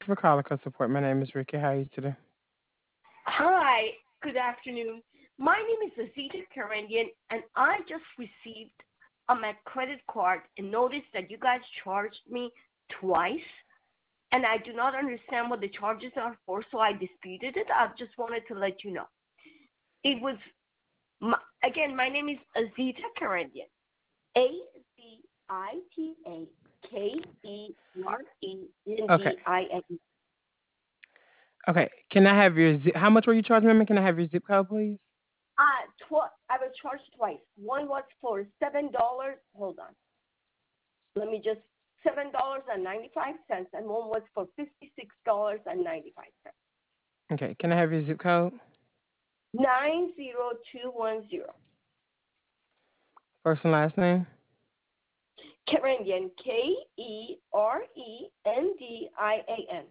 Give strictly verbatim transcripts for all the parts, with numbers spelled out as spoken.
for calling customer support. My name is Ricky. How are you today? Hi, good afternoon. My name is Azita Karandian, and I just received on my credit card and noticed that you guys charged me twice, and I do not understand what the charges are for, so I disputed it. I just wanted to let you know. It was, my, again, my name is Azita Karandian, A Z I T A K E R E N Okay. D I N E. Okay. Can I have your zip? How much were you charged, ma'am? Can I have your zip code, please? Uh, tw- I was charged twice. One was for seven dollars. Hold on. Let me just seven dollars and ninety five cents, and one was for fifty six dollars and ninety five cents. Okay. Can I have your zip code? Nine zero two one zero. First and last name. Kerendian. K E R E N D I A N.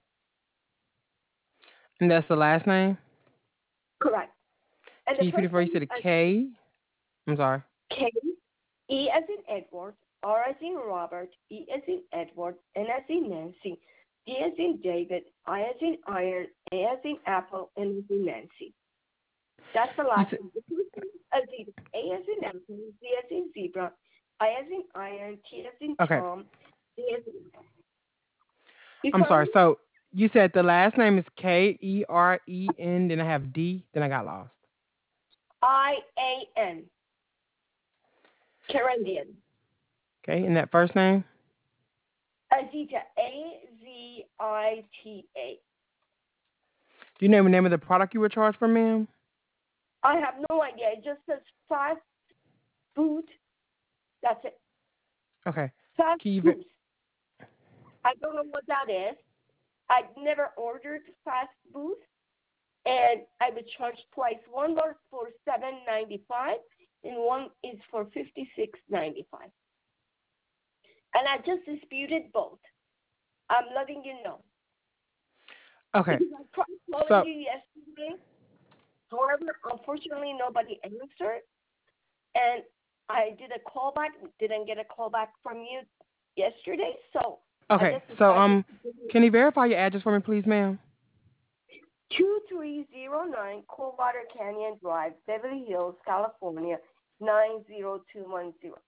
And that's the last name? Correct. And Can the you repeat it first for you? name Said a is K. I'm sorry. K E as in Edward, R as in Robert, E as in Edward, N as in Nancy, D as in David, I as in Iron, A as in Apple, N as in Nancy. That's the You last said one. The first one is Azita. A as in Apple, Z as in Zebra, I as in Iron, T as in okay. Tom, D as in. You I'm follow sorry. me? So you said the last name is K E R E N. Then I have D. Then I got lost. I A N. Carendian. Okay. And that first name? Azita. A Z I T A. Do you know the name of the product you were charged for, ma'am? I have no idea. It just says fast food. That's it. Okay. Fast Can you? ver- food. I don't know what that is. I never ordered fast food, and I was charged twice. One was for seven ninety five, and one is for fifty six ninety five. And I just disputed both. I'm letting you know Okay. because I tried calling So you yesterday. However, unfortunately, nobody answered, and I did a callback. Didn't get a call back from you yesterday, so I okay. just So decided um, to give you can you verify your address for me, please, ma'am? two three zero nine Coldwater Canyon Drive, Beverly Hills, California, nine zero two one zero.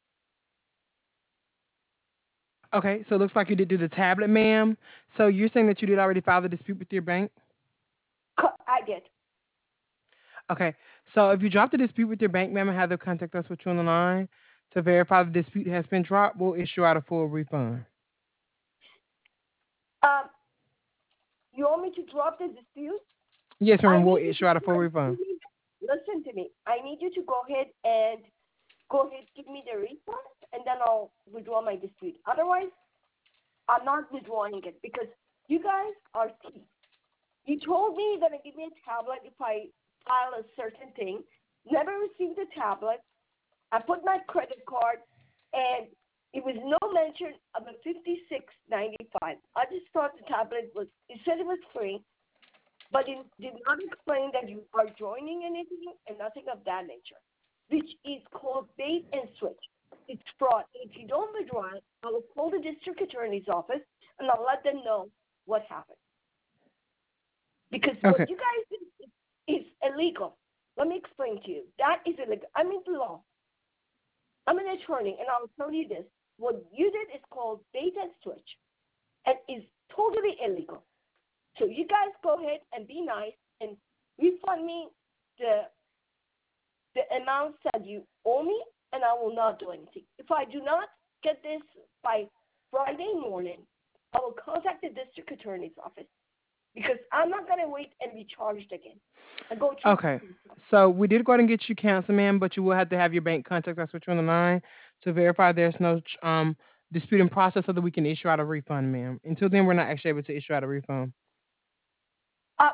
Okay, so it looks like you did do the tablet, ma'am. So you're saying that you did already file the dispute with your bank? I did. Okay, so if you drop the dispute with your bank, ma'am, and have them contact us with you on the line to verify the dispute has been dropped, we'll issue out a full refund. Um, you want me to drop the dispute? Yes, I ma'am, we'll need you issue to out a full refund. listen to me. I need you to go ahead and go ahead give me the refund, and then I'll withdraw my dispute. Otherwise, I'm not withdrawing it because you guys are thieves. You told me you're gonna give me a tablet if I file a certain thing. Never received the tablet. I put my credit card, and it was no mention of a fifty-six ninety-five. I just thought the tablet was. It said it was free, but it did not explain that you are joining anything and nothing of that nature, which is called bait and switch. It's fraud. If you don't withdraw it, I will call the district attorney's office and I'll let them know what happened. Because what Okay, you guys did is illegal. Let me explain to you. That is illegal. I'm in the law. I'm an attorney, and I'll tell you this. What you did is called bait and switch and is totally illegal. So you guys go ahead and be nice and refund me the the amounts that you owe me, and I will not do anything. If I do not get this by Friday morning, I will contact the district attorney's office because I'm not going to wait and be charged again. I go through the okay. system. So we did go ahead and get you canceled, ma'am, but you will have to have your bank contact us with you on the line to verify there's no ch- um disputing process so that we can issue out a refund, ma'am. Until then, we're not actually able to issue out a refund. Uh,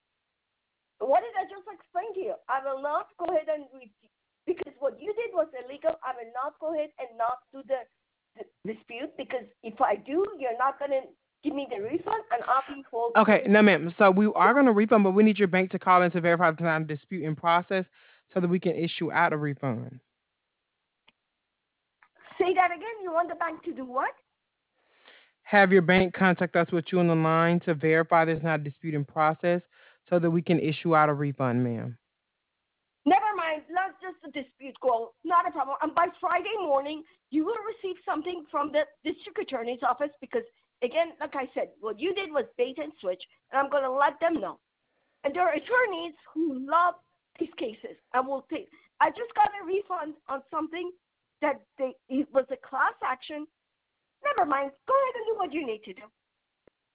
what did I just explain to you? I will not go ahead and re- because what you did was illegal. I will not go ahead and not do the, the dispute because if I do, you're not going to give me the refund, and I'll be hold Okay, paying. no, ma'am. So we are going to refund, but we need your bank to call in to verify the time dispute in process so that we can issue out a refund. Say that again. You want the bank to do what? Have your bank contact us with you on the line to verify there's not a dispute in process so that we can issue out a refund, ma'am. Never mind. Let's just the dispute go. Not a problem. And by Friday morning, you will receive something from the district attorney's office because, again, like I said, what you did was bait and switch, and I'm going to let them know. And there are attorneys who love these cases and will take. I just got a refund on something that they it was a class action. Never mind. Go ahead and do what you need to do.